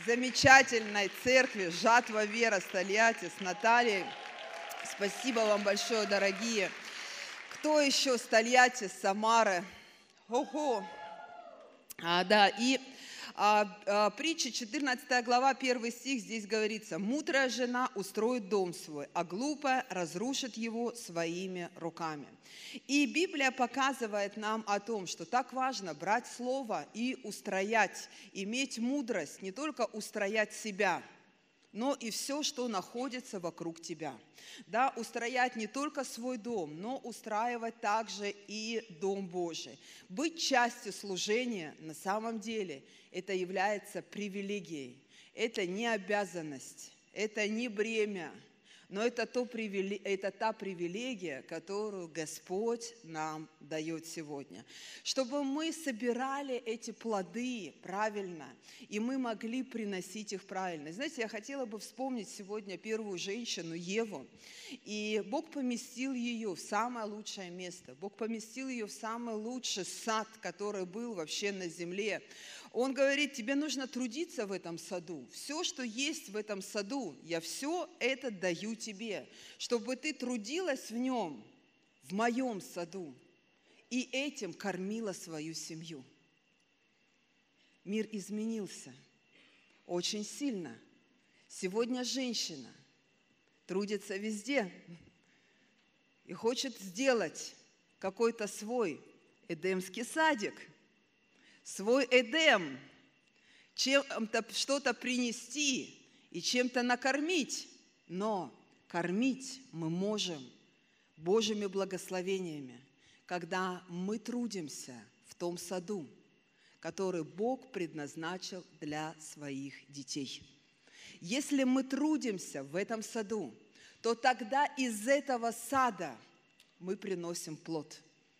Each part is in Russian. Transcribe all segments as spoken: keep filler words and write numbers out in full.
замечательной церкви «Жатва Вера» с Тольятти, с Натальей. Спасибо вам большое, дорогие. Кто еще с Тольятти, с Самары? Ого! А, да, и а, а, притча, четырнадцатая глава, первый стих, здесь говорится: «Мудрая жена устроит дом свой, а глупая разрушит его своими руками». И Библия показывает нам о том, что так важно брать слово и устроять, иметь мудрость, не только устроять себя, но и все, что находится вокруг тебя. Да, устроять не только свой дом, но устраивать также и Дом Божий. Быть частью служения на самом деле это является привилегией. Это не обязанность, это не бремя, но это, то привиле... это та привилегия, которую Господь нам дает сегодня. Чтобы мы собирали эти плоды правильно, и мы могли приносить их правильно. Знаете, я хотела бы вспомнить сегодня первую женщину, Еву. И Бог поместил ее в самое лучшее место. Бог поместил ее в самый лучший сад, который был вообще на земле. Он говорит: тебе нужно трудиться в этом саду. Все, что есть в этом саду, я все это даю тебе, чтобы ты трудилась в нем, в моем саду, и этим кормила свою семью. Мир изменился очень сильно. Сегодня женщина трудится везде и хочет сделать какой-то свой эдемский садик, свой Эдем, чем-то что-то принести и чем-то накормить. Но кормить мы можем Божьими благословениями, когда мы трудимся в том саду, который Бог предназначил для своих детей. Если мы трудимся в этом саду, то тогда из этого сада мы приносим плод.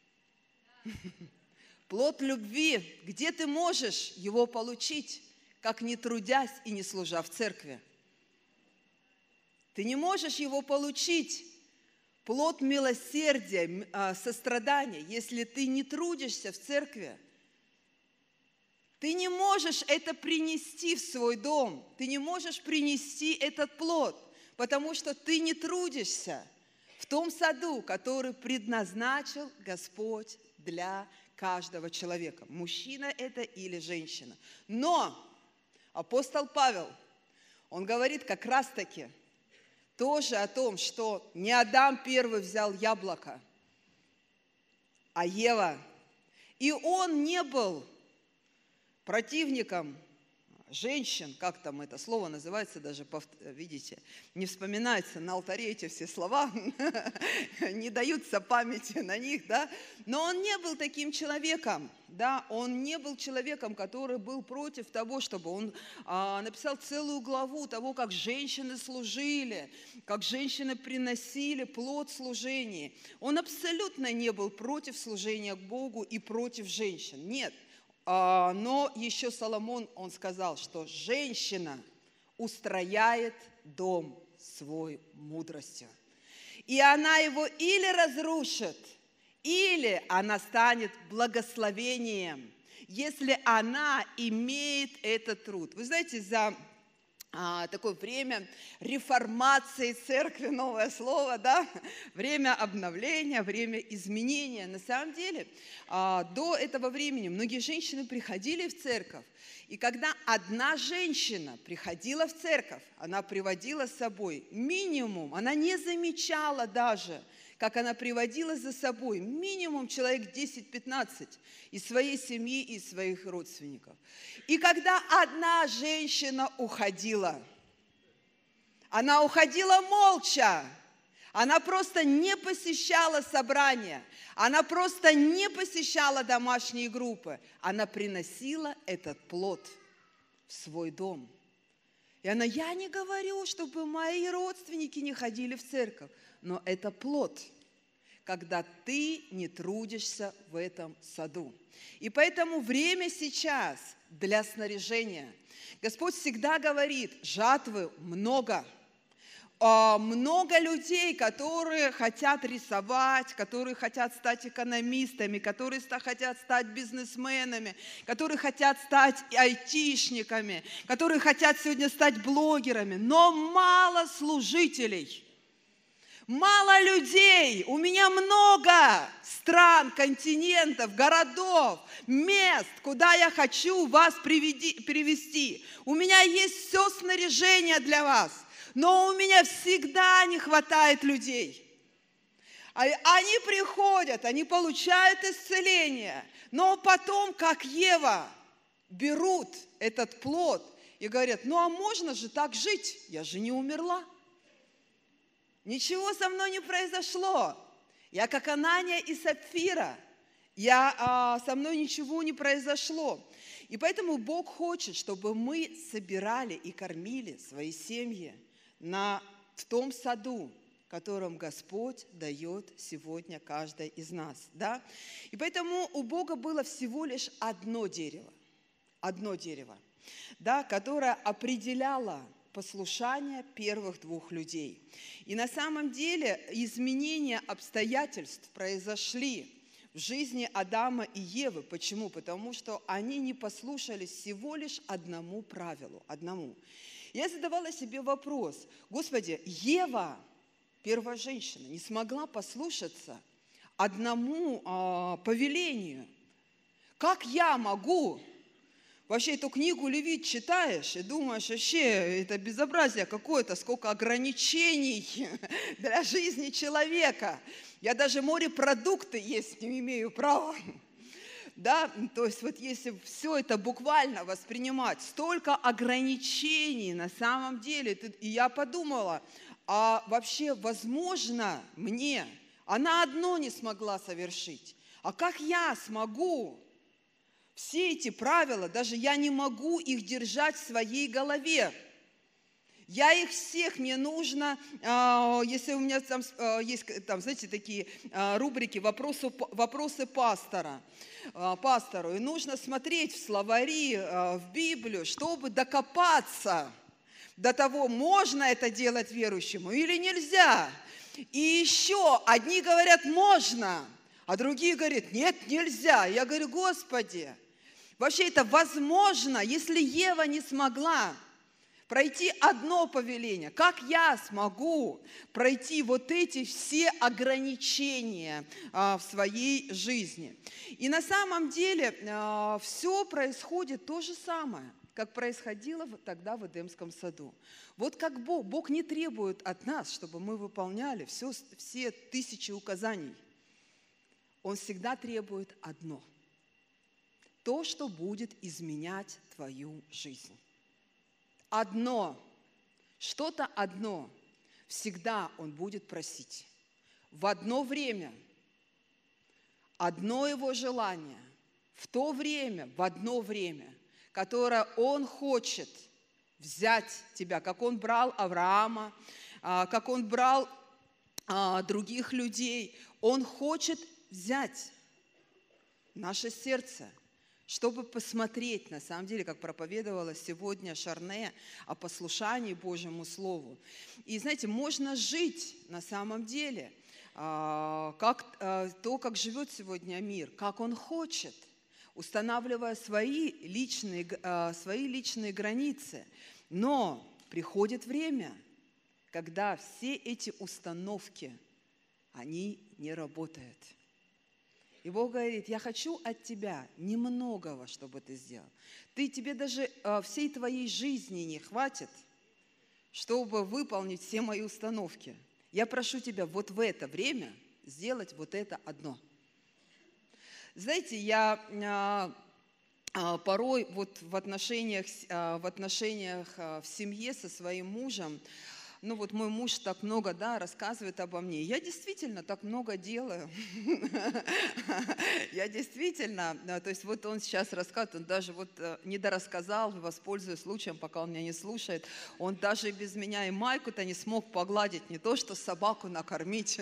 Плод любви, где ты можешь его получить, как не трудясь и не служа в церкви? Ты не можешь его получить, плод милосердия, сострадания, если ты не трудишься в церкви. Ты не можешь это принести в свой дом, ты не можешь принести этот плод, потому что ты не трудишься в том саду, который предназначил Господь для каждого человека, мужчина это или женщина. Но апостол Павел, он говорит как раз-таки тоже о том, что не Адам первый взял яблоко, а Ева. И он не был противником женщин, как там это слово называется, даже, видите, не вспоминается на алтаре эти все слова, не даются памяти на них, да, но он не был таким человеком, да, он не был человеком, который был против того, чтобы он а, написал целую главу того, как женщины служили, как женщины приносили плод служения. Он абсолютно не был против служения Богу и против женщин, нет. Но еще Соломон, он сказал, что женщина устрояет дом свой мудростью. И она его или разрушит, или она станет благословением, если она имеет этот труд. Вы знаете, за а, такое время реформации церкви, новое слово, да, время обновления, время изменения. На самом деле, а, до этого времени многие женщины приходили в церковь, и когда одна женщина приходила в церковь, она приводила с собой минимум, она не замечала даже, как она приводила за собой минимум человек десять-пятнадцать из своей семьи и из своих родственников. И когда одна женщина уходила, она уходила молча, она просто не посещала собрания, она просто не посещала домашние группы, она приносила этот плод в свой дом. И она: я не говорю, чтобы мои родственники не ходили в церковь, но это плод, когда ты не трудишься в этом саду. И поэтому время сейчас для снаряжения. Господь всегда говорит: жатвы много, А, Много людей, которые хотят рисовать, которые хотят стать экономистами, которые ста- хотят стать бизнесменами, которые хотят стать айтишниками, которые хотят сегодня стать блогерами, но мало служителей. Мало людей, у меня много стран, континентов, городов, мест, куда я хочу вас приведи- привести. У меня есть все снаряжение для вас, но у меня всегда не хватает людей. А- Они приходят, они получают исцеление, но потом, как Ева, берут этот плод и говорят: ну а можно же так жить? Я же не умерла. Ничего со мной не произошло. Я как Анания и Сапфира. Я, а, со мной ничего не произошло. И поэтому Бог хочет, чтобы мы собирали и кормили свои семьи на, в том саду, которым Господь дает сегодня каждой из нас. Да? И поэтому у Бога было всего лишь одно дерево. Одно дерево, да, которое определяло послушание первых двух людей. И на самом деле изменения обстоятельств произошли в жизни Адама и Евы. Почему? Потому что они не послушались всего лишь одному правилу, одному. Я задавала себе вопрос: Господи, Ева, первая женщина, не смогла послушаться одному а, повелению. Как я могу? Вообще эту книгу Левит читаешь и думаешь: вообще это безобразие какое-то, сколько ограничений для жизни человека. Я даже морепродукты есть не имею права. Да, то есть вот если все это буквально воспринимать, столько ограничений на самом деле. И я подумала: а вообще возможно мне? Она одно не смогла совершить. А как я смогу? Все эти правила, даже я не могу их держать в своей голове. Я их всех, мне нужно, если у меня там есть, там, знаете, такие рубрики «Вопросы, вопросы пастора», пастору, и нужно смотреть в словари, в Библию, чтобы докопаться до того, можно это делать верующему или нельзя. И еще одни говорят: можно, а другие говорят: нет, нельзя. Я говорю: Господи, вообще это возможно, если Ева не смогла пройти одно повеление, как я смогу пройти вот эти все ограничения а, в своей жизни? И на самом деле а, все происходит то же самое, как происходило тогда в Эдемском саду. Вот как Бог, Бог не требует от нас, чтобы мы выполняли все, все тысячи указаний. Он всегда требует одно – то, что будет изменять твою жизнь. Одно, что-то одно всегда Он будет просить. В одно время, одно Его желание, в то время, в одно время, которое Он хочет взять тебя, как Он брал Авраама, как Он брал других людей. Он хочет взять наше сердце, чтобы посмотреть, на самом деле, как проповедовала сегодня Шарне, о послушании Божьему Слову. И, знаете, можно жить на самом деле, как, то, как живет сегодня мир, как он хочет, устанавливая свои личные, свои личные границы. Но приходит время, когда все эти установки, они не работают. И Бог говорит: я хочу от тебя немногого, чтобы ты сделал. Ты, тебе даже э, всей твоей жизни не хватит, чтобы выполнить все мои установки. Я прошу тебя вот в это время сделать вот это одно. Знаете, я э, э, порой вот в отношениях, э, в отношениях э, в семье со своим мужем, ну вот мой муж так много, да, рассказывает обо мне. Я действительно так много делаю. Я действительно, то есть вот он сейчас рассказывает, он даже вот не дорассказал, воспользуясь случаем, пока он меня не слушает. Он даже без меня и майку-то не смог погладить, не то что собаку накормить.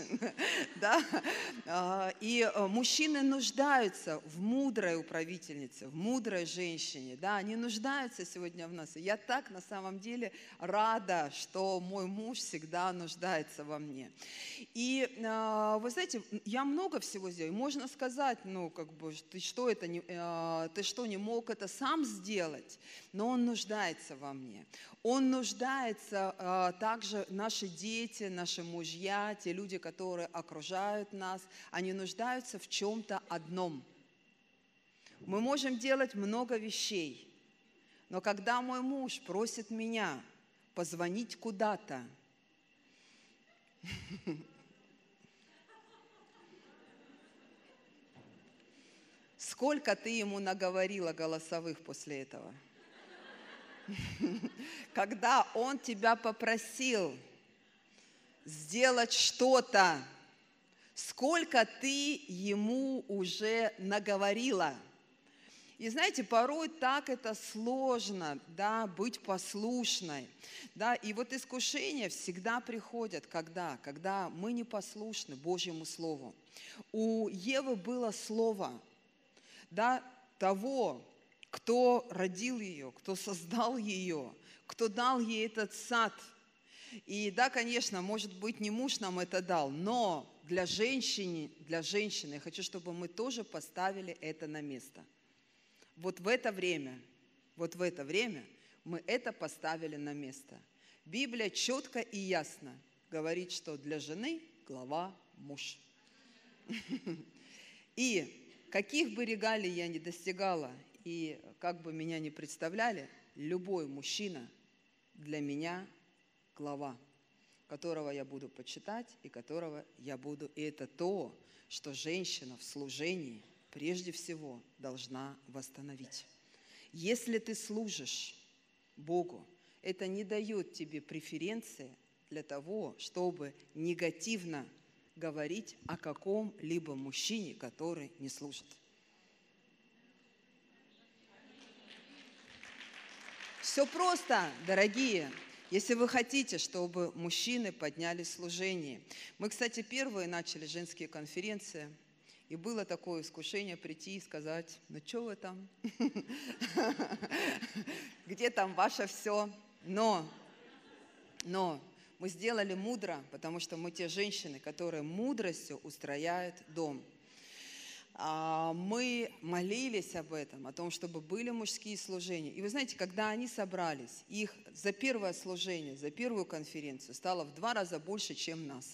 Да? И мужчины нуждаются в мудрой управительнице, в мудрой женщине. Да? Они нуждаются сегодня в нас. И я так на самом деле рада, что мой муж всегда нуждается во мне. И вы знаете, я много всего сделаю. Можно сказать, ну, как бы, ты что, это не, ты что, не мог это сам сделать? Но он нуждается во мне. Он нуждается также, наши дети, наши мужья, те люди, которые окружают нас, они нуждаются в чем-то одном. Мы можем делать много вещей, но когда мой муж просит меня позвонить куда-то, сколько ты ему наговорила голосовых после этого? Когда он тебя попросил сделать что-то, сколько ты ему уже наговорила? И знаете, порой так это сложно, да, быть послушной, да, и вот искушения всегда приходят, когда, когда мы непослушны Божьему Слову. У Евы было слово, да, того, кто родил ее, кто создал ее, кто дал ей этот сад. И да, конечно, может быть, не муж нам это дал, но для женщины, для женщины я хочу, чтобы мы тоже поставили это на место. Вот в это время, вот в это время мы это поставили на место. Библия четко и ясно говорит, что для жены глава муж. И каких бы регалий я ни достигала, и как бы меня ни представляли, любой мужчина для меня глава, которого я буду почитать и которого я буду. И это то, что женщина в служении прежде всего должна восстановить. Если ты служишь Богу, это не дает тебе преференции для того, чтобы негативно говорить о каком-либо мужчине, который не служит. Все просто, дорогие. Если вы хотите, чтобы мужчины подняли служение. Мы, кстати, первые начали женские конференции. И было такое искушение прийти и сказать: ну что вы там? Где там ваше все? Но, но мы сделали мудро, потому что мы те женщины, которые мудростью устрояют дом. Мы молились об этом, о том, чтобы были мужские служения. И вы знаете, когда они собрались, их за первое служение, за первую конференцию стало в два раза больше, чем нас.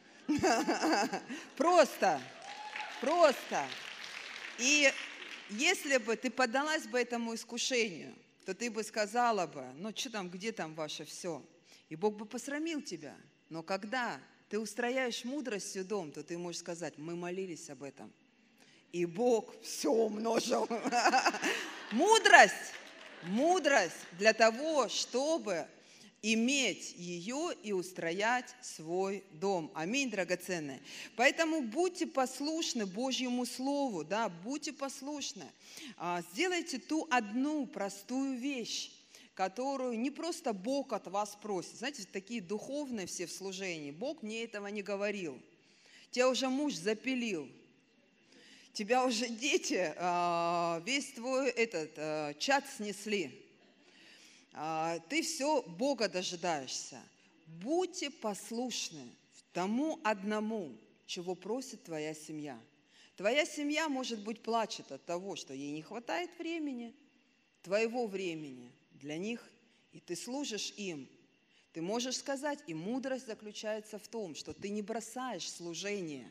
Просто, просто. И если бы ты поддалась бы этому искушению, то ты бы сказала бы: ну что там, где там ваше все? И Бог бы посрамил тебя. Но когда ты устрояешь мудростью дом, то ты можешь сказать: мы молились об этом. И Бог все умножил. Мудрость, мудрость для того, чтобы иметь ее и устроять свой дом. Аминь, драгоценные. Поэтому будьте послушны Божьему Слову, да, будьте послушны. Сделайте ту одну простую вещь, которую не просто Бог от вас просит. Знаете, такие духовные все в служении. Бог мне этого не говорил. Тебя уже муж запилил. Тебя уже дети, весь твой этот чат снесли. Ты все Бога дожидаешься. Будьте послушны тому одному, чего просит твоя семья. Твоя семья, может быть, плачет от того, что ей не хватает времени, твоего времени для них, и ты служишь им. Ты можешь сказать, и мудрость заключается в том, что ты не бросаешь служение.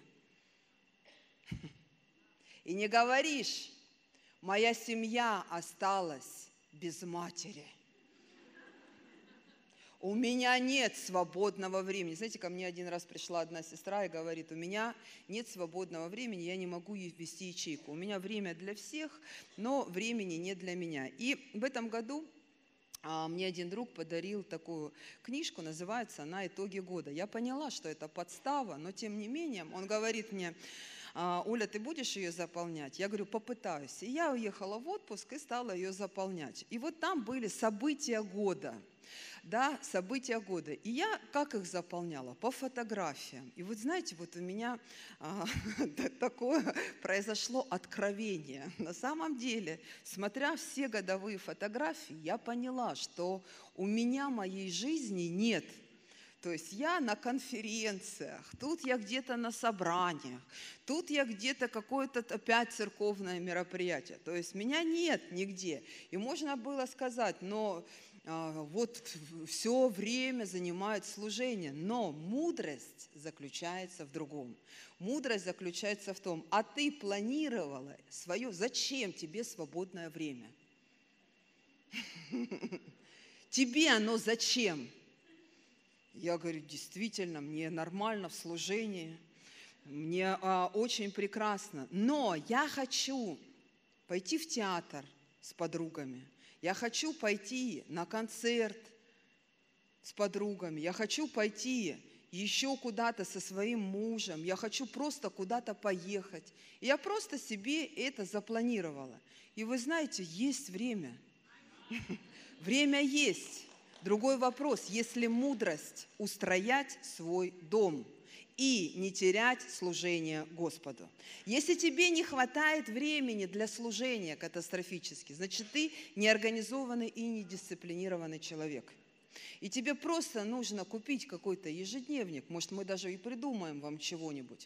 И не говоришь: моя семья осталась без матери. У меня нет свободного времени. Знаете, ко мне один раз пришла одна сестра и говорит: у меня нет свободного времени, я не могу вести ячейку. У меня время для всех, но времени нет для меня. И в этом году а, мне один друг подарил такую книжку, называется она «Итоги года». Я поняла, что это подстава, но тем не менее он говорит мне: Оля, ты будешь ее заполнять? Я говорю: попытаюсь. И я уехала в отпуск и стала ее заполнять. И вот там были события года. Да, события года. И я как их заполняла? По фотографиям. И вот знаете, вот у меня а, такое произошло откровение. На самом деле, смотря все годовые фотографии, я поняла, что у меня моей жизни нет То есть я на конференциях, тут я где-то на собраниях, тут я где-то какое-то опять церковное мероприятие. То есть меня нет нигде. И можно было сказать, но а, вот все время занимает служение. Но мудрость заключается в другом. Мудрость заключается в том, а ты планировала свое, зачем тебе свободное время? Тебе оно зачем? Я говорю, действительно, мне нормально в служении, мне а, очень прекрасно. Но я хочу пойти в театр с подругами, я хочу пойти на концерт с подругами, я хочу пойти еще куда-то со своим мужем, я хочу просто куда-то поехать. И я просто себе это запланировала. И вы знаете, есть время. Время есть. Другой вопрос, если мудрость устроять свой дом и не терять служение Господу. Если тебе не хватает времени для служения катастрофически, значит, ты неорганизованный и недисциплинированный человек. И тебе просто нужно купить какой-то ежедневник, может, мы даже и придумаем вам чего-нибудь,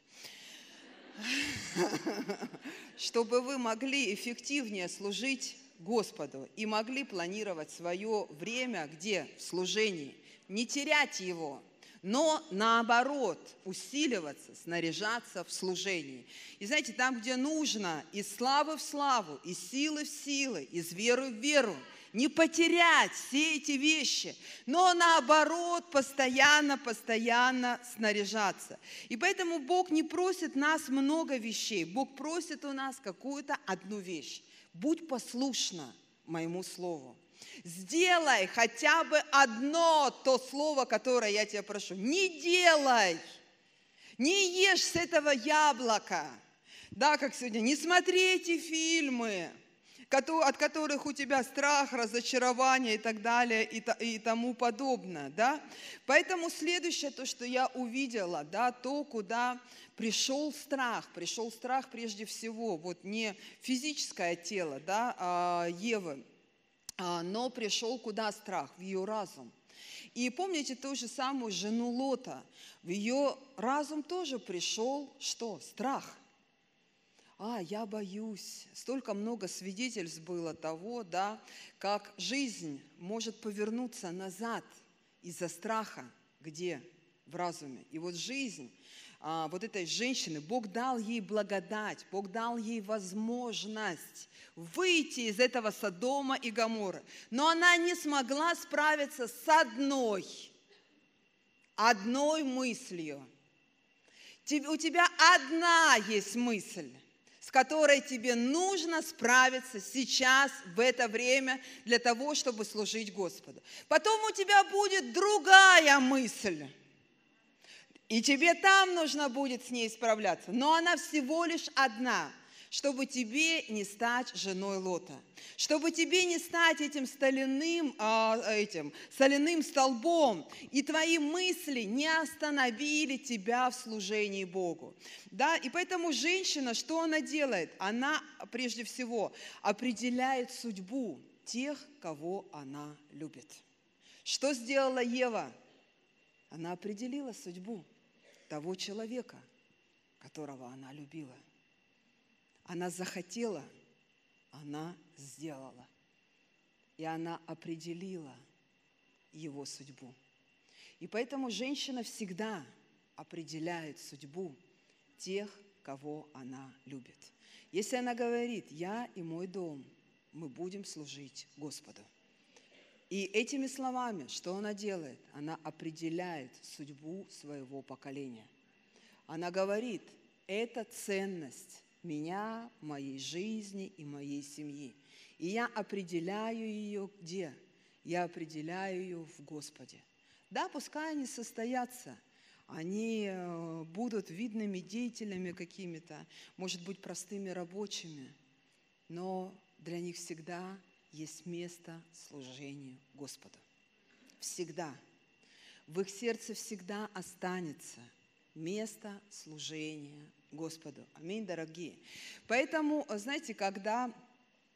чтобы вы могли эффективнее служить Господу и могли планировать свое время где? В служении. Не терять его, но наоборот усиливаться, снаряжаться в служении. И знаете, там, где нужно, из славы в славу, из силы в силы, из веры в веру, не потерять все эти вещи, но наоборот постоянно, постоянно снаряжаться. И поэтому Бог не просит нас много вещей, Бог просит у нас какую-то одну вещь. Будь послушна моему слову. Сделай хотя бы одно то слово, которое я тебя прошу. Не делай. Не ешь с этого яблока. Да, как сегодня. Не смотри эти фильмы, от которых у тебя страх, разочарование и так далее, и тому подобное. Да? Поэтому следующее, то, что я увидела, да, то, куда пришел страх. Пришел страх прежде всего, вот не физическое тело, да, Евы, но пришел куда страх? В ее разум. И помните ту же самую жену Лота. В ее разум тоже пришел что? Страх. А, я боюсь. Столько много свидетельств было того, да, как жизнь может повернуться назад из-за страха. Где? В разуме. И вот жизнь а, вот этой женщины, Бог дал ей благодать, Бог дал ей возможность выйти из этого Содома и Гоморры. Но она не смогла справиться с одной, одной мыслью. У тебя одна есть мысль, с которой тебе нужно справиться сейчас, в это время, для того, чтобы служить Господу. Потом у тебя будет другая мысль, и тебе там нужно будет с ней справляться. Но она всего лишь одна, чтобы тебе не стать женой Лота, чтобы тебе не стать этим соляным, этим соляным столбом, и твои мысли не остановили тебя в служении Богу. Да? И поэтому женщина, что она делает? Она прежде всего определяет судьбу тех, кого она любит. Что сделала Ева? Она определила судьбу того человека, которого она любила. Она захотела, она сделала. И она определила его судьбу. И поэтому женщина всегда определяет судьбу тех, кого она любит. Если она говорит, я и мой дом, мы будем служить Господу. И этими словами, что она делает? Она определяет судьбу своего поколения. Она говорит, это ценность меня, моей жизни и моей семьи. И я определяю ее где? Я определяю ее в Господе. Да, пускай они состоятся, они будут видными деятелями какими-то, может быть, простыми рабочими, но для них всегда есть место служению Господу. Всегда. В их сердце всегда останется место служения Господу. Аминь, дорогие. Поэтому, знаете, когда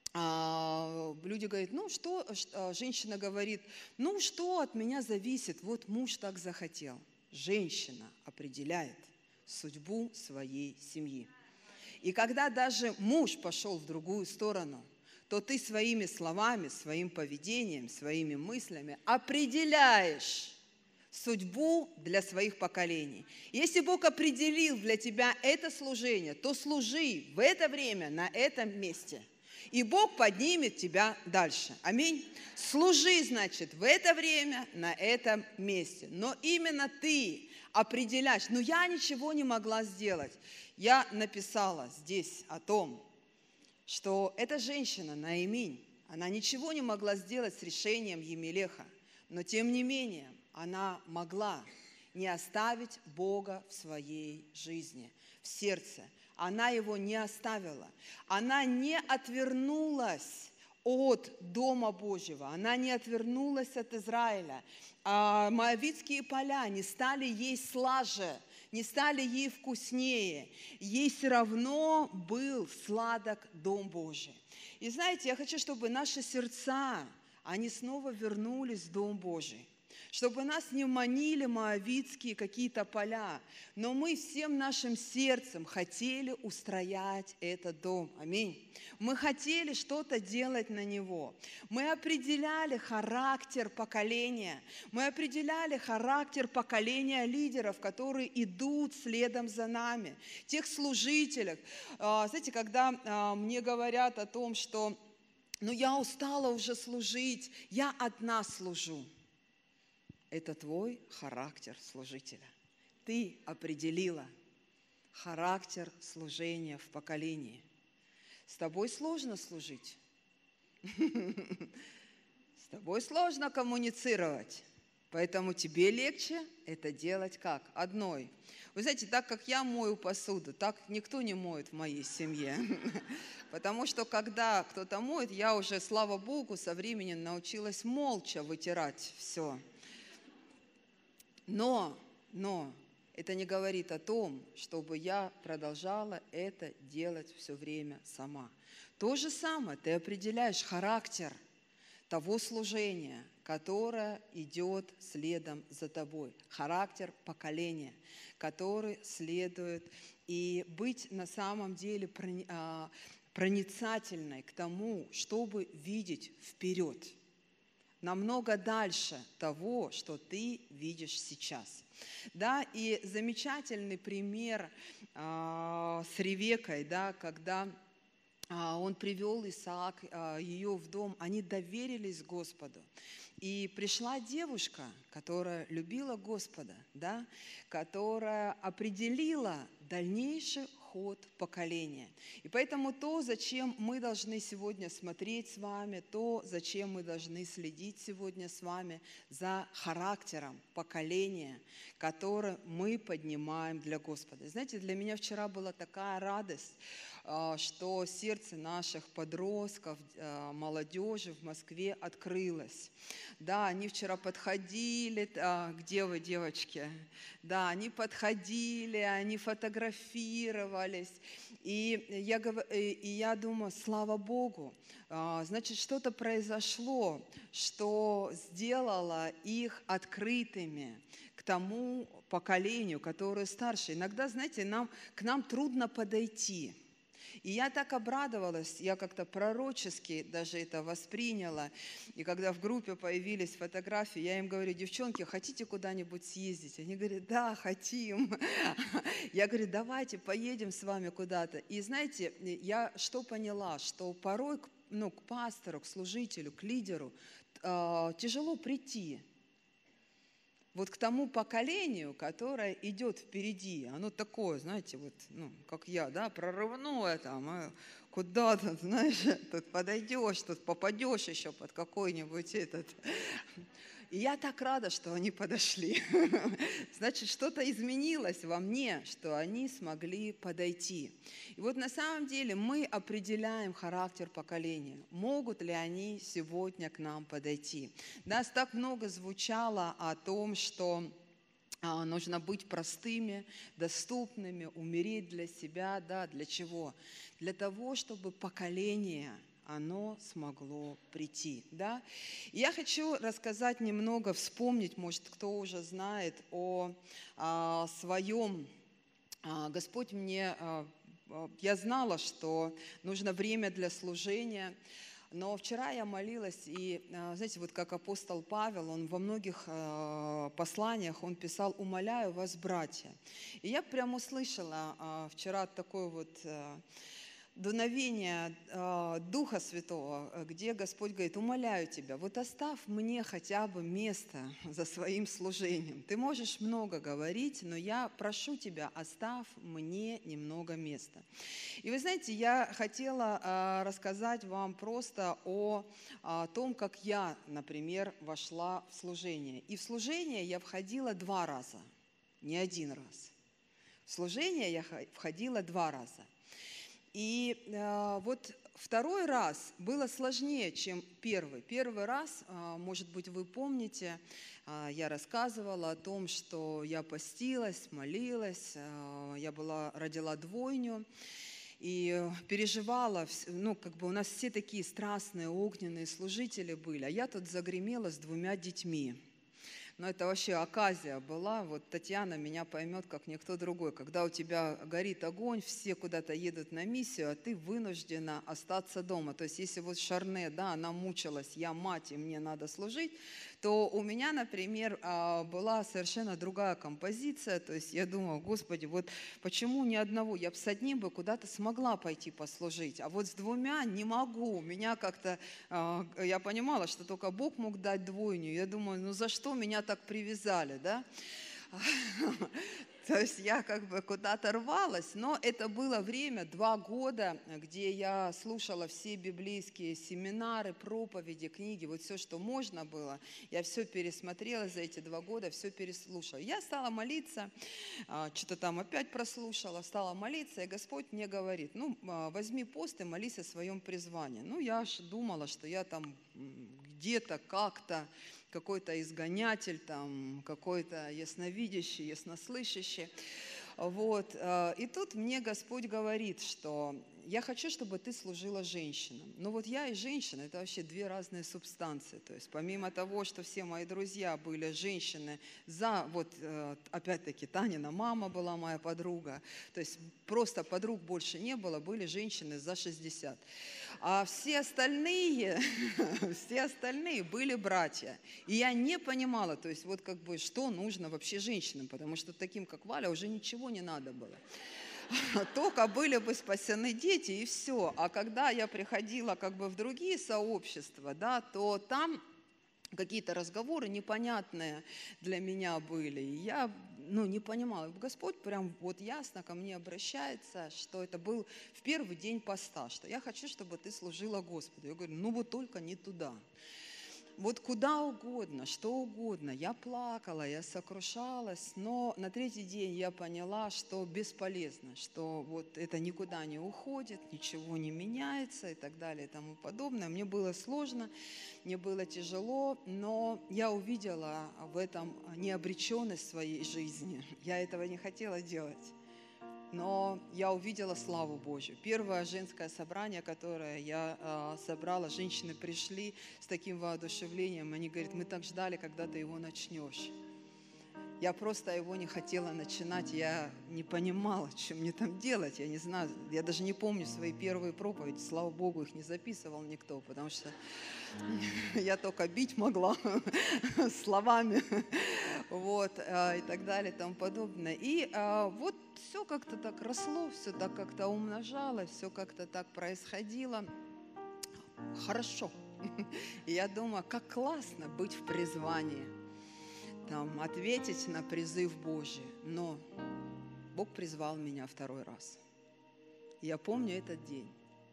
а, люди говорят, ну что, женщина говорит, ну что от меня зависит, вот муж так захотел. Женщина определяет судьбу своей семьи. И когда даже муж пошел в другую сторону, то ты своими словами, своим поведением, своими мыслями определяешь судьбу для своих поколений. Если Бог определил для тебя это служение, то служи в это время на этом месте, и Бог поднимет тебя дальше. Аминь. Служи, значит, в это время на этом месте. Но именно ты определяешь. Но я ничего не могла сделать. Я написала здесь о том, что эта женщина, Наиминь, она ничего не могла сделать с решением Емелеха, но тем не менее она могла не оставить Бога в своей жизни, в сердце. Она его не оставила. Она не отвернулась от Дома Божьего, она не отвернулась от Израиля. А моавитские поля не стали ей слаже, не стали ей вкуснее. Ей все равно был сладок Дом Божий. И знаете, я хочу, чтобы наши сердца, они снова вернулись в Дом Божий. Чтобы нас не манили моавитские какие-то поля, но мы всем нашим сердцем хотели устроять этот дом. Аминь. Мы хотели что-то делать на него. Мы определяли характер поколения. Мы определяли характер поколения лидеров, которые идут следом за нами. Тех служителей. Знаете, когда мне говорят о том, что ну я устала уже служить, я одна служу. Это твой характер служителя. Ты определила характер служения в поколении. С тобой сложно служить. С тобой сложно коммуницировать. Поэтому тебе легче это делать как? Одной. Вы знаете, так как я мою посуду, так никто не моет в моей семье. Потому что когда кто-то моет, я уже, слава Богу, со временем научилась молча вытирать все. Но, но это не говорит о том, чтобы я продолжала это делать все время сама. То же самое, ты определяешь характер того служения, которое идет следом за тобой. Характер поколения, который следует. И быть на самом деле проницательной к тому, чтобы видеть вперед. Намного дальше того, что ты видишь сейчас. Да, и замечательный пример а, с Ревекой, да, когда а, он привел Исаак, а, ее в дом, они доверились Господу. И пришла девушка, которая любила Господа, да, которая определила дальнейший ход поколения. И поэтому то, зачем мы должны сегодня смотреть с вами, то, зачем мы должны следить сегодня с вами за характером поколения, которое мы поднимаем для Господа. Знаете, для меня вчера была такая радость, что сердце наших подростков, молодежи в Москве открылось. Да, они вчера подходили, где вы, девочки? Да, они подходили, они фотографировались. И я, и я думаю, слава Богу, значит, что-то произошло, что сделало их открытыми к тому поколению, которое старше. Иногда, знаете, нам, к нам трудно подойти. И я так обрадовалась, я как-то пророчески даже это восприняла. И когда в группе появились фотографии, я им говорю: девчонки, хотите куда-нибудь съездить? Они говорят: да, хотим. Я говорю: давайте поедем с вами куда-то. И знаете, я что поняла, что порой ну, к пастору, к служителю, к лидеру э, тяжело прийти. Вот к тому поколению, которое идет впереди. Оно такое, знаете, вот, ну, как я, да, прорывное там, куда-то, знаешь, тут подойдешь, тут попадешь еще под какой-нибудь этот. И я так рада, что они подошли. Значит, что-то изменилось во мне, что они смогли подойти. И вот на самом деле мы определяем характер поколения. Могут ли они сегодня к нам подойти? Нас так много звучало о том, что нужно быть простыми, доступными, умереть для себя. Да, для чего? Для того, чтобы поколение, оно смогло прийти. Да? И я хочу рассказать немного, вспомнить, может, кто уже знает о, о своем. Господь мне, я знала, что нужно время для служения. Но вчера я молилась, и, знаете, вот как апостол Павел, он во многих посланиях, он писал: «Умоляю вас, братья». И я прямо услышала вчера такое вот дуновение Духа Святого, где Господь говорит: «Умоляю тебя, вот оставь мне хотя бы место за своим служением. Ты можешь много говорить, но я прошу тебя, оставь мне немного места». И вы знаете, я хотела рассказать вам просто о, о том, как я, например, вошла в служение. И в служение я входила два раза, не один раз. В служение я входила два раза. И э, вот второй раз было сложнее, чем первый. Первый раз, э, может быть, вы помните, э, я рассказывала о том, что я постилась, молилась, э, я была, родила двойню и переживала, ну, как бы у нас все такие страстные, огненные служители были, а я тут загремела с двумя детьми. Но это вообще оказия была. Вот Татьяна меня поймет, как никто другой. Когда у тебя горит огонь, все куда-то едут на миссию, а ты вынуждена остаться дома. То есть если вот Шарне, да, она мучилась, я мать, и мне надо служить, то у меня, например, была совершенно другая композиция. То есть я думала: Господи, вот почему ни одного? Я бы с одним бы куда-то смогла пойти послужить, а вот с двумя не могу. Меня как-то, я понимала, что только Бог мог дать двойню. Я думаю, ну за что меня так привязали, да? То есть я как бы куда-то рвалась, но это было время, два года, где я слушала все библейские семинары, проповеди, книги, вот все, что можно было. Я все пересмотрела за эти два года, все переслушала. Я стала молиться, что-то там опять прослушала, стала молиться, и Господь мне говорит: ну, возьми пост и молись о своем призвании. Ну, я аж думала, что я там где-то, как-то, какой-то изгонятель, там, какой-то ясновидящий, яснослышащий. Вот. И тут мне Господь говорит, что я хочу, чтобы ты служила женщинам. Но вот я и женщина – это вообще две разные субстанции. То есть помимо того, что все мои друзья были женщины, за, вот опять-таки Танина мама была моя подруга, то есть просто подруг больше не было, были женщины за шестьдесят. А все остальные, все остальные были братья. И я не понимала, то есть вот как бы, что нужно вообще женщинам, потому что таким, как Валя, уже ничего не надо было. Только были бы спасены дети, и все. А когда я приходила как бы в другие сообщества, да, то там какие-то разговоры непонятные для меня были. И я ну, не понимала. Господь прям вот ясно ко мне обращается, что это был в первый день поста, что я хочу, чтобы ты служила Господу. Я говорю: ну вот только не туда. Вот куда угодно, что угодно. Я плакала, я сокрушалась, но на третий день я поняла, что бесполезно, что вот это никуда не уходит, ничего не меняется и так далее и тому подобное. Мне было сложно, мне было тяжело, но я увидела в этом необреченность своей жизни. Я этого не хотела делать. Но я увидела славу Божью. Первое женское собрание, которое я э, собрала, женщины пришли с таким воодушевлением. Они говорят: мы так ждали, когда ты его начнешь. Я просто его не хотела начинать, я не понимала, что мне там делать, я не знаю, я даже не помню свои первые проповеди, слава Богу, их не записывал никто, потому что я только бить могла словами, вот, и так далее, и тому подобное. И вот все как-то так росло, все так как-то умножалось, все как-то так происходило. Хорошо. И я думаю, как классно быть в призвании. Там, ответить на призыв Божий. Но Бог призвал меня второй раз. И я помню этот день,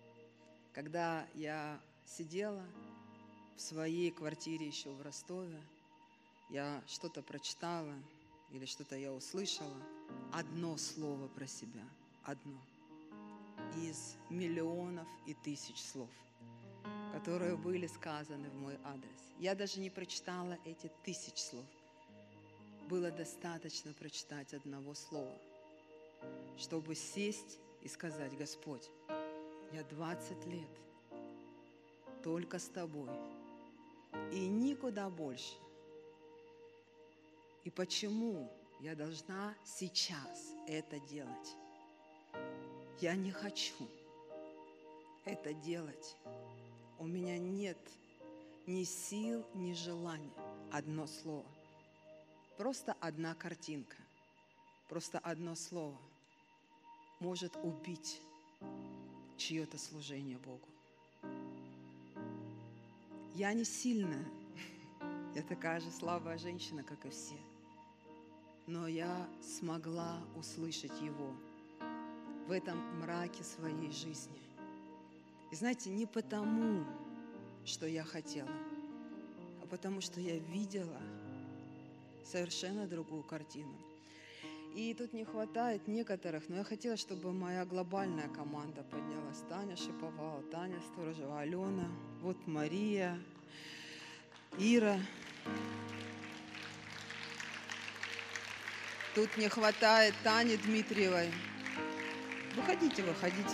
когда я сидела в своей квартире еще в Ростове, я что-то прочитала или что-то я услышала, одно слово про себя, одно, из миллионов и тысяч слов, которые были сказаны в мой адрес. Я даже не прочитала эти тысячи слов. Было достаточно прочитать одного слова, чтобы сесть и сказать: Господь, я двадцать лет только с тобой и никуда больше. И почему я должна сейчас это делать? Я не хочу это делать. У меня нет ни сил, ни желания. Одно слово. Просто одна картинка. Просто одно слово может убить чье-то служение Богу. Я не сильная. Я такая же слабая женщина, как и все. Но я смогла услышать Его в этом мраке своей жизни. И знаете, не потому, что я хотела, а потому, что я видела совершенно другую картину. И тут не хватает некоторых, но я хотела, чтобы моя глобальная команда поднялась. Таня Шиповал, Таня Сторожева, Алена, вот Мария, Ира. Тут не хватает Тани Дмитриевой. Выходите, выходите.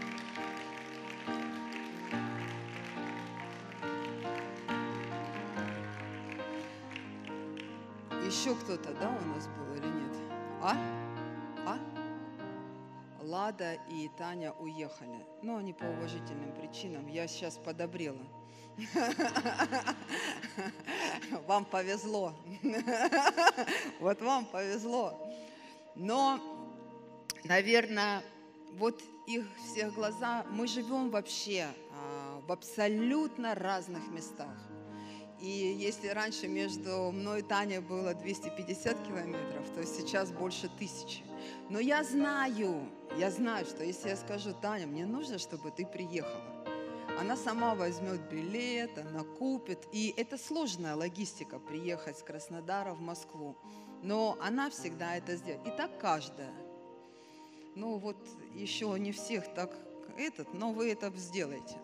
Еще кто-то, да, у нас был или нет? А? А? Лада и Таня уехали. Но они по уважительным причинам. Я сейчас подобрела. Вам повезло. Вот вам повезло. Но, наверное, вот их всех глаза, мы живем вообще а, в абсолютно разных местах. И если раньше между мной и Таней было двести пятьдесят километров, то сейчас больше тысячи. Но я знаю, я знаю, что если я скажу: Таня, мне нужно, чтобы ты приехала, она сама возьмет билет, она купит. И это сложная логистика, приехать с Краснодара в Москву. Но она всегда это сделает. И так каждая. Ну вот еще не всех так этот, но вы это сделаете.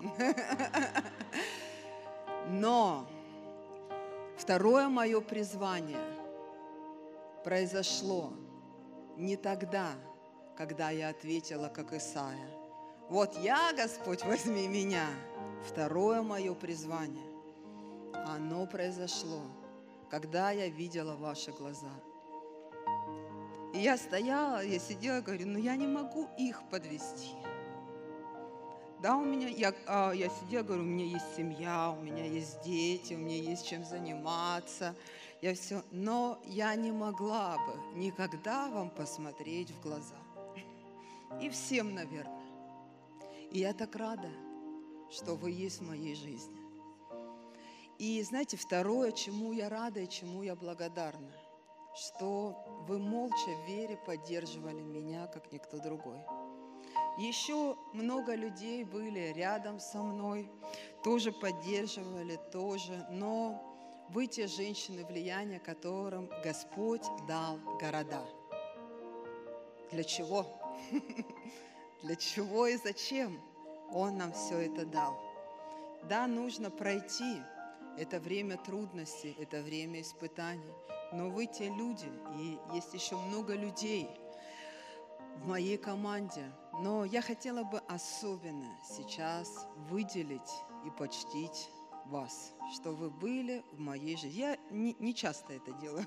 Но второе мое призвание произошло не тогда, когда я ответила, как Исаия: вот я, Господь, возьми меня. Второе мое призвание, оно произошло, когда я видела ваши глаза. И я стояла, я сидела, говорю: ну я не могу их подвести. Да, у меня, я, я сидела, говорю, у меня есть семья, у меня есть дети, у меня есть чем заниматься, я все, но я не могла бы никогда вам посмотреть в глаза. И всем, наверное. И я так рада, что вы есть в моей жизни. И знаете, второе, чему я рада и чему я благодарна, что вы молча в вере поддерживали меня, как никто другой. Еще много людей были рядом со мной, тоже поддерживали, тоже. Но вы те женщины влияния, которым Господь дал города. Для чего? Для чего и зачем Он нам все это дал? Да, нужно пройти это время трудностей, это время испытаний. Но вы те люди, и есть еще много людей в моей команде. Но я хотела бы особенно сейчас выделить и почтить вас, что вы были в моей жизни. Я не, не часто это делаю,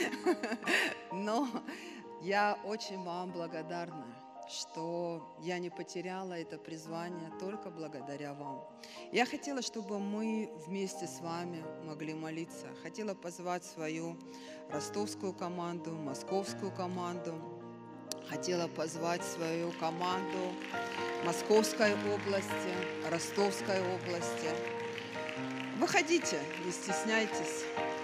но я очень вам благодарна, что я не потеряла это призвание только благодаря вам. Я хотела, чтобы мы вместе с вами могли молиться. Хотела позвать свою ростовскую команду, московскую команду. Хотела позвать свою команду Московской области, Ростовской области. Выходите, не стесняйтесь.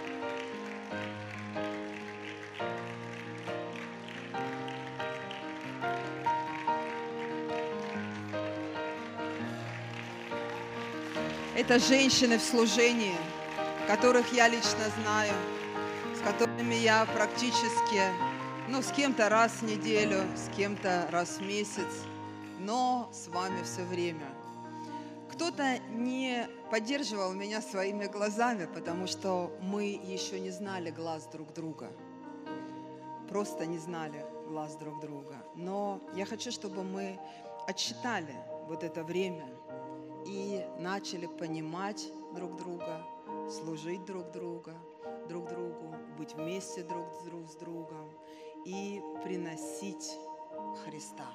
Это женщины в служении, которых я лично знаю, с которыми я практически, ну, с кем-то раз в неделю, с кем-то раз в месяц, но с вами все время. Кто-то не поддерживал меня своими глазами, потому что мы еще не знали глаз друг друга. Просто не знали глаз друг друга. Но я хочу, чтобы мы отсчитали вот это время и начали понимать друг друга, служить друг друга, друг другу, быть вместе друг, друг с другом и приносить Христа.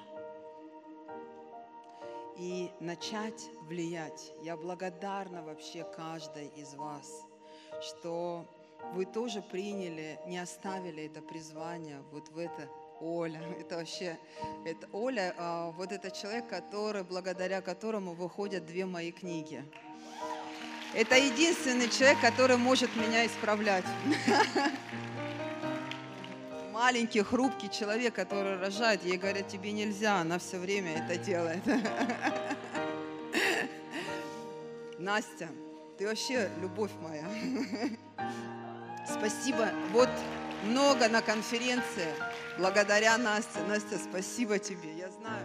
И начать влиять. Я благодарна вообще каждой из вас, что вы тоже приняли, не оставили это призвание вот в это. Оля, это вообще, это Оля, а, вот это человек, который, благодаря которому выходят две мои книги. Это единственный человек, который может меня исправлять. Маленький, хрупкий человек, который рожает, ей говорят, тебе нельзя, она все время это делает. Настя, ты вообще любовь моя. Спасибо. Вот много на конференции. Благодаря Насте. Настя, спасибо тебе. Я знаю.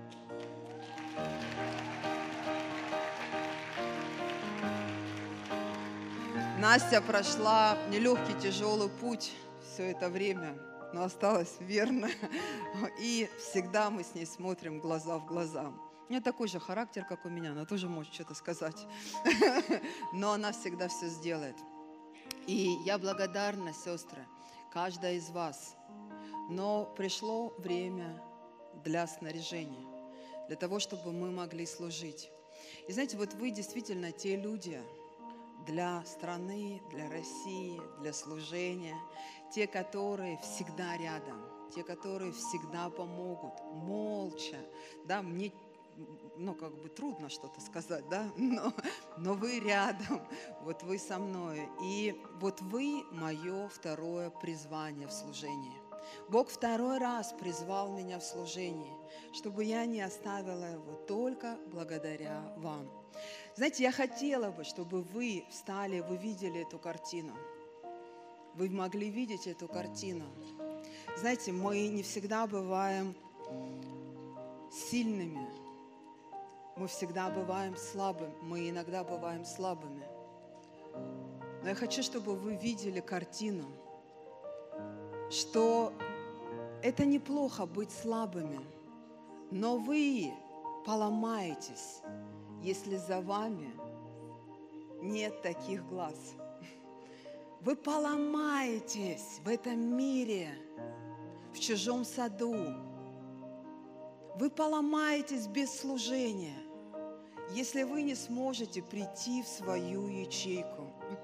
Настя прошла нелегкий, тяжелый путь все это время, но осталась верна. И всегда мы с ней смотрим глаза в глаза. У нее такой же характер, как у меня. Она тоже может что-то сказать. Но она всегда все сделает. И я благодарна, сестры, каждая из вас. Но пришло время для снаряжения, для того, чтобы мы могли служить. И знаете, вот вы действительно те люди для страны, для России, для служения, те, которые всегда рядом, те, которые всегда помогут, молча. Да, мне, ну, как бы трудно что-то сказать, да, но, но вы рядом, вот вы со мной. И вот вы мое второе призвание в служении. Бог второй раз призвал меня в служении, чтобы я не оставила его только благодаря вам. Знаете, я хотела бы, чтобы вы встали, вы видели эту картину. Вы могли видеть эту картину. Знаете, мы не всегда бываем сильными. Мы всегда бываем слабыми. Мы иногда бываем слабыми. Но я хочу, чтобы вы видели картину, что это неплохо быть слабыми, но вы поломаетесь, если за вами нет таких глаз. Вы поломаетесь в этом мире, в чужом саду. Вы поломаетесь без служения, если вы не сможете прийти в свою ячейку.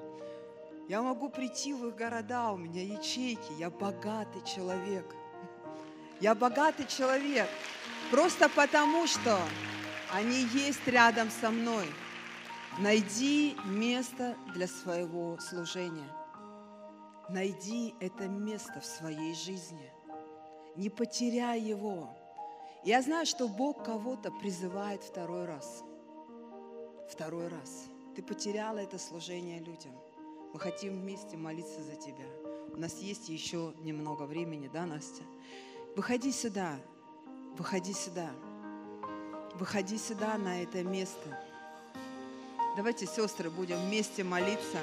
Я могу прийти в их города, у меня ячейки, я богатый человек. Я богатый человек просто потому, что они есть рядом со мной. Найди место для своего служения. Найди это место в своей жизни. Не потеряй его. Я знаю, что Бог кого-то призывает второй раз. Второй раз. Ты потеряла это служение людям. Мы хотим вместе молиться за тебя. У нас есть еще немного времени, да, Настя? Выходи сюда, выходи сюда. Выходи сюда, на это место. Давайте, сестры, будем вместе молиться.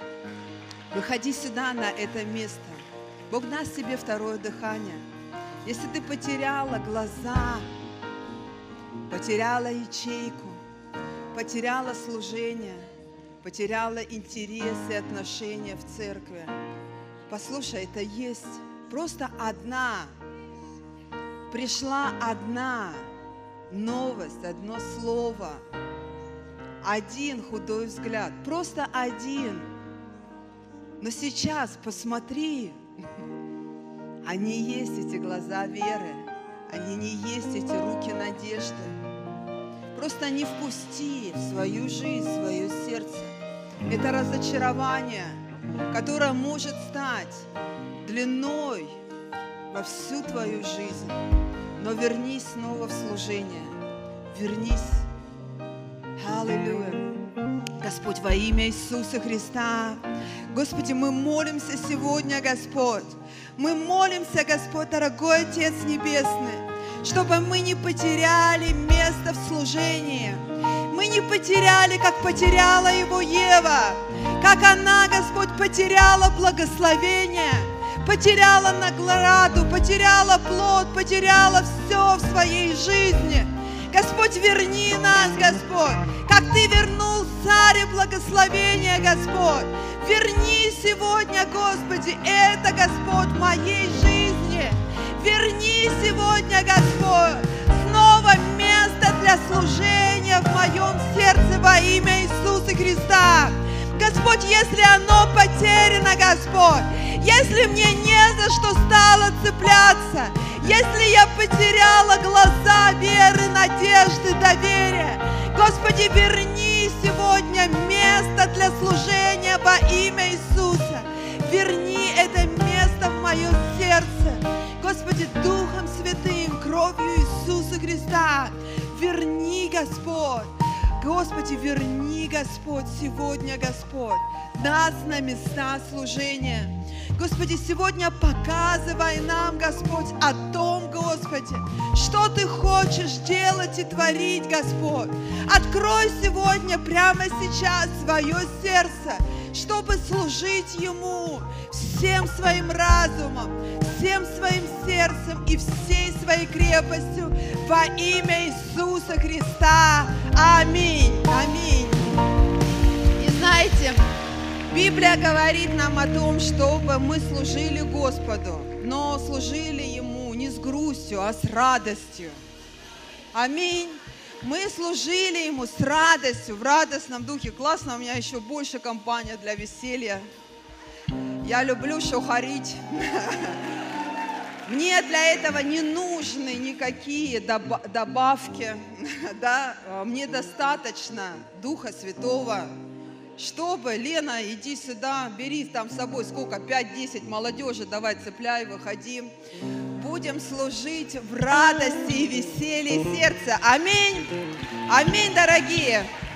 Выходи сюда, на это место. Бог даст тебе второе дыхание. Если ты потеряла глаза, потеряла ячейку, потеряла служение, потеряла интерес и отношения в церкви, послушай, это есть просто одна, пришла одна новость, одно слово, один худой взгляд, просто один. Но сейчас посмотри, они есть, эти глаза веры, они не есть, эти руки надежды. Просто не впусти в свою жизнь, в свое сердце это разочарование, которое может стать длиной во всю твою жизнь. Но вернись снова в служение. Вернись. Аллилуйя. Господь, во имя Иисуса Христа. Господи, мы молимся сегодня, Господь. Мы молимся, Господь, дорогой Отец Небесный, чтобы мы не потеряли место в служении. Мы не потеряли, как потеряла его Ева, как она, Господь, потеряла благословение, потеряла награду, потеряла плод, потеряла все в своей жизни. Господь, верни нас, Господь, как Ты вернул царя благословения, Господь. Верни сегодня, Господи, это, Господь, в моей жизни. Верни сегодня, Господь, снова место для служения в моем сердце во имя Иисуса Христа. Господь, если оно потеряно, Господь, если мне не за что стало цепляться, если я потеряла глаза веры, надежды, доверия, Господи, верни сегодня место для служения во имя Иисуса. Верни это место в мое сердце. Господи, Духом Святым, кровью Иисуса Христа, верни, Господь. Господи, верни, Господь, сегодня, Господь, нас на места служения. Господи, сегодня показывай нам, Господь, о том, Господи, что Ты хочешь делать и творить, Господь. Открой сегодня, прямо сейчас, свое сердце, чтобы служить Ему всем своим разумом, всем своим сердцем и всей своей крепостью во имя Иисуса Христа. Аминь. Аминь. И знаете, Библия говорит нам о том, чтобы мы служили Господу, но служили Ему не с грустью, а с радостью. Аминь. Мы служили Ему с радостью, в радостном духе. Классно, у меня еще больше компания для веселья. Я люблю шухарить. Мне для этого не нужны никакие добавки. Да? Мне достаточно Духа Святого, чтобы, Лена, иди сюда, бери там с собой сколько, пять-десять молодежи, давай цепляй, выходи. Будем служить в радости и веселье сердца. Аминь. Аминь, дорогие.